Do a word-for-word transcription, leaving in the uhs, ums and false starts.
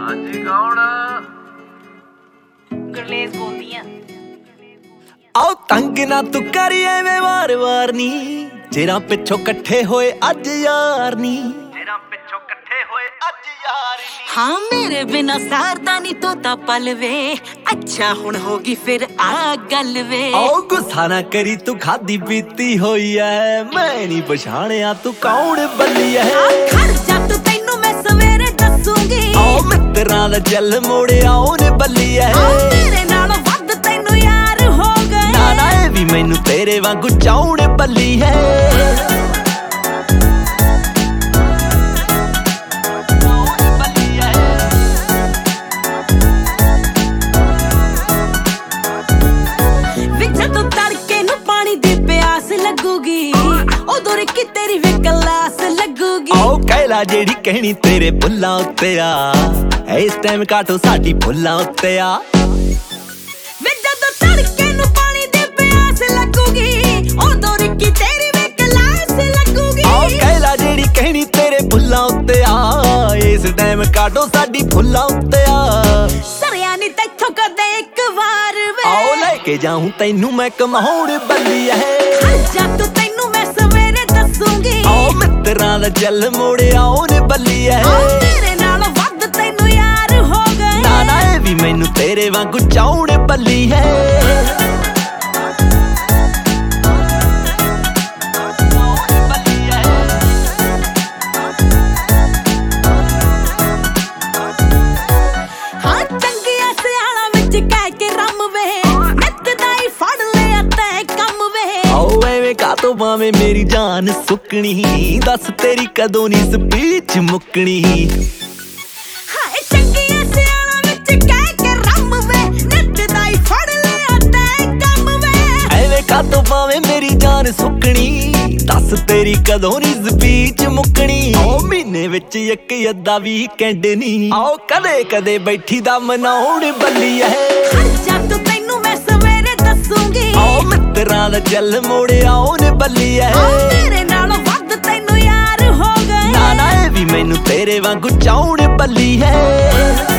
ਹਾਂਜੀ ਕੌਣ? ਗੁਰਲੇਸ ਬੋਲਦੀ ਆ। ਆਓ ਤੰਗ ਨਾ ਤੂੰ ਕਰੀ ਐਵੇਂ ਵਾਰ ਵਾਰ ਨੀ, ਜਿਹੜਾ ਪਿੱਛੋਂ ਇਕੱਠੇ ਹੋਏ ਅੱਜ ਯਾਰ ਨੀ, ਜਿਹੜਾ ਪਿੱਛੋਂ ਇਕੱਠੇ ਹੋਏ ਅੱਜ ਯਾਰ ਨੀ। ਹਾਂ ਮੇਰੇ ਬਿਨਾ ਸਾਰਦਾ ਨੀ ਤੋਤਾ ਪਲ ਵੇ, ਅੱਛਾ ਹੁਣ ਹੋ ਗਈ ਫਿਰ ਆ ਗੱਲ ਵੇ। ਆਓ ਗੁੱਸਾ ਨਾ ਕਰੀ ਤੂੰ ਖਾਦੀ ਪੀਤੀ ਹੋਈ ਐ, ਮੈਂ ਨਹੀਂ ਪਛਾਣਿਆ ਤੂੰ ਕੌਣ ਬੱਲੀ ਐ। ਖੜ ਜਾ ਤੂੰ ਤੈਨੂੰ ਮੈਂ ਸਵੇਰੇ ਦੱਸੂਗੀ, ਆਓ ਮਿੱਤਰਾਂ ਦਾ ਚੱਲ ਮੋੜਿਆ ਉਹਨੇ ਬੱਲੀ ਐ। ਮੇਰੇ ਨਾਲੋਂ ਵੱਧ ਤੈਨੂੰ ਯਾਰ ਹੋ ਗਏ, ਨਾ ਨਾ ਇਹ ਵੀ ਮੈਨੂੰ ਤੇਰੇ ਵਾਂਗੂ ਚਾਉਣ ਬੱਲੀ ਹੈ। ਜਦੋਂ ਤੜਕੇ ਨੂੰ ਪਾਣੀ ਦੀ ਪਿਆਸ ਲੱਗੂਗੀ, ਉਦੋਂ ਰਿੱਕੀ ਤੇਰੀ ਵੇ ਕਲਾਸ ਲੱਗੂਗੀ। ਆਓ ਕਹਿਲਾ ਜਿਹੜੀ ਕਹਿਣੀ ਤੇਰੇ ਬੁੱਲਾਂ ਉੱਤੇ ਆ, ਇਸ ਟਾਈਮ ਕਾਟੋ ਸਾਡੀ ਫੁੱਲਾਂ ਉੱਤੇ ਆ। ਵੇ ਜਦੋਂ ਤੜਕੇ ਨੂੰ ਪਾਣੀ ਦੀ ਪਿਆਸ ਲੱਗੂਗੀ, ਉਦੋਂ ਰਿੱਕੀ ਤੇਰੀ ਵੇ ਕਲਾਸ ਲੱਗੂਗੀ। ਆਓ ਕਹਿਲਾ ਜਿਹੜੀ ਕਹਿਣੀ ਤੇਰੇ ਬੁੱਲਾਂ ਉੱਤੇ ਆ, ਇਸ ਟਾਈਮ ਕਾਟੋ ਸਾਡੀ ਫੁੱਲਾਂ ਉੱਤੇ ਆ। ਸਰਿਆ ਨੀ ਤੈਥੋਂ ਕਦੇ ਇੱਕ ਵਾਰ ਵੇ, ਆਓ ਲੈ ਕੇ ਜਾਊਂ ਤੈਨੂੰ ਮੈਂ ਕਮਾਉਣ ਬੱਲੀ ਐ। ਜਾ ਤੂੰ ਤੈਨੂੰ ਮੈਂ ਸਵੇਰੇ ਦੱਸੂਗੀ, ਆਓ ਮਿੱਤਰਾਂ ਦਾ ਚੱਲ ਮੋੜਿਆ ਉਹਨੇ ਬੱਲੀ ਐ। ਮੇਰੇ ਨਾਲੋਂ ਵੱਧ ਤੈਨੂੰ ਯਾਰ ਹੋ ਗਏ, ਨਾ ਨਾ ਇਹ ਵੀ ਮੈਨੂੰ ਤੇਰੇ ਵਾਂਗੂ ਚਾਉਣ ਬੱਲੀ ਹੈ। ਹਾਂ ਚੰਗੀਆਂ ਸਿਆਲਾਂ ਵਿੱਚ ਕਹਿ ਕੇ ਰਮ ਵੇ, ਨੱਚਦਾ ਹੀ ਫੜ ਲਿਆ ਤੈਂ ਕੰਮ ਵੇ। ਆਓ ਐਵੇਂ ਕਾਤੋਂ ਪਾਵੇਂ ਮੇਰੀ ਜਾਨ ਸੁੱਕਣੀ, ਦੱਸ ਤੇਰੀ ਕਦੋਂ ਨੀ ਸਪੀਚ ਮੁੱਕਣੀ। ਹਾਏ ਚੰਗੀਆਂ ਸਿਆਲਾਂ ਵਿੱਚ ਕਹਿ ਕੇ ਰਮ ਵੇ, ਨੱਚਦਾ ਹੀ ਫੜ ਲਿਆ ਤੈਂ ਕੰਮ ਵੇ। ਐਵੇਂ ਕਾਤੋਂ ਪਾਵੇਂ ਮੇਰੀ ਜਾਨ ਸੁੱਕਣੀ, ਦੱਸ ਤੇਰੀ ਕਦੋਂ ਨੀ ਸਪੀਚ ਮੁੱਕਣੀ। ਆਓ ਮਹੀਨੇ ਵਿੱਚ ਇੱਕ ਅੱਧਾ ਵੀਕਐਂਡ ਨੀ, ਆਓ ਕਦੇ ਕਦੇ ਬੈਠੀ ਦਾ ਮਨਾਉਣ ਬੱਲੀ ਐ। ਜਾ ਤੂੰ ਤੈਨੂੰ ਮੈਂ ਸਵੇਰੇ ਦੱਸੂਗੀ, ਆਓ ਮਿੱਤਰਾਂ ਦਾ ਚੱਲ ਮੋੜਿਆ ਉਹਨੇ ਬੱਲੀ ਐ। ਮੇਰੇ ਨਾਲੋਂ ਵੱਧ ਤੈਨੂੰ ਯਾਰ ਹੋ ਗਏ, ਨਾ ਨਾ ਇਹ ਵੀ ਮੈਨੂੰ ਤੇਰੇ ਵਾਂਗੂ ਚਾਉਣ ਬੱਲੀ ਹੈ।